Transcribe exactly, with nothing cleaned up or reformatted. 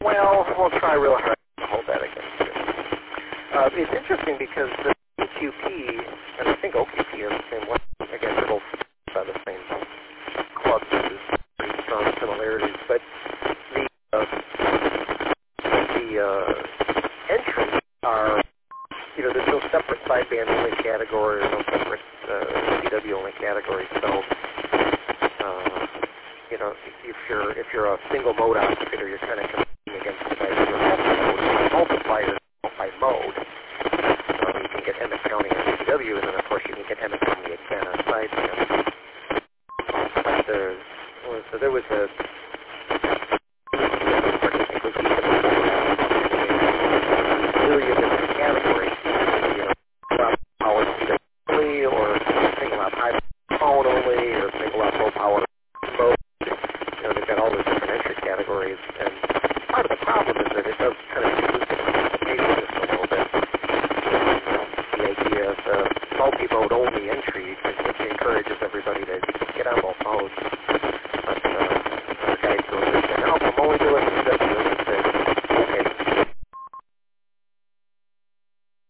Well, we'll try real hard to hold that against you. Uh, it's interesting because the E Q P and I think O Q P are the same way. Again, they're both by the same club. There's pretty strong similarities, but the uh, the uh, entries are, you know, there's no separate sideband only category or no separate uh, C W only category. So, uh, you know, if you're if you're a single mode operator, you're kind of competing against the guys who are multipliers by mode. So you can get M S counting on C W, and then of course you can get M S counting again on sideband. But there was so there was a million different categories. You know, power only, or single out high power only, or single out low power mode. You know, they've got all those different entry categories, and part of the problem is that it does kind of dilute the classification just a little bit. The idea of the multi-mode only entry, which encourages everybody to get on both modes.